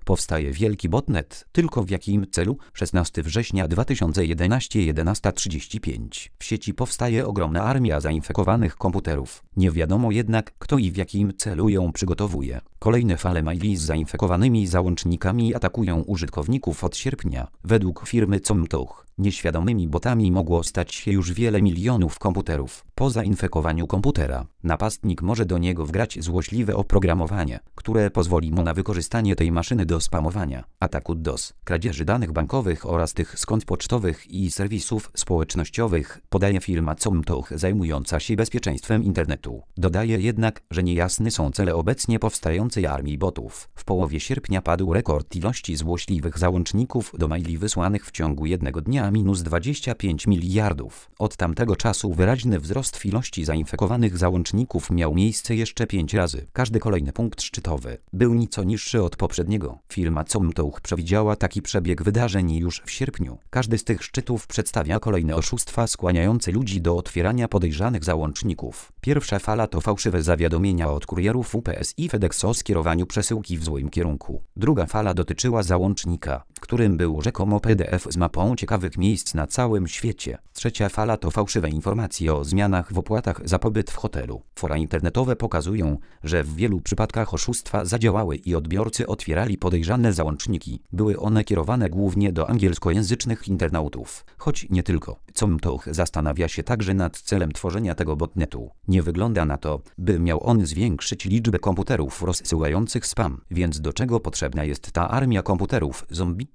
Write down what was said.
Powstaje wielki botnet. Tylko w jakim celu? 16 września 2011 11:35. W sieci powstaje ogromna armia zainfekowanych komputerów. Nie wiadomo jednak, kto i w jakim celu ją przygotowuje. Kolejne fale maili z zainfekowanymi załącznikami atakują użytkowników od sierpnia. Według firmy Comtoch nieświadomymi botami mogło stać się już wiele milionów komputerów. Po zainfekowaniu komputera napastnik może do niego wgrać złośliwe oprogramowanie, które pozwoli mu na wykorzystanie tej maszyny do spamowania, ataku DOS, kradzieży danych bankowych oraz tych z kont pocztowych i serwisów społecznościowych, podaje firma Comtoch zajmująca się bezpieczeństwem internetu. Dodaje jednak, że niejasne są cele obecnie powstającej armii botów. W połowie sierpnia padł rekord ilości złośliwych załączników do maili wysłanych w ciągu jednego dnia -25 miliardów. Od tamtego czasu wyraźny wzrost ilości zainfekowanych załączników miał miejsce jeszcze 5 razy. Każdy kolejny punkt szczytowy był nieco niższy od poprzedniego. Firma Comtoch przewidziała taki przebieg wydarzeń już w sierpniu. Każdy z tych szczytów przedstawia kolejne oszustwa skłaniające ludzi do otwierania podejrzanych załączników. Pierwsza fala to fałszywe zawiadomienia od kurierów UPS i FedEx o skierowaniu przesyłki w złym kierunku. Druga fala dotyczyła załącznika, w którym był rzekomo PDF z mapą ciekawych miejsc na całym świecie. Trzecia fala to fałszywe informacje o zmianach w opłatach za pobyt w hotelu. Fora internetowe pokazują, że w wielu przypadkach oszustwa zadziałały i odbiorcy otwierali podejrzane załączniki. Były one kierowane głównie do angielskojęzycznych internautów. Choć nie tylko. Comtoch zastanawia się także nad celem tworzenia tego botnetu. Nie wygląda na to, by miał on zwiększyć liczbę komputerów rozsyłających spam. Więc do czego potrzebna jest ta armia komputerów zombie?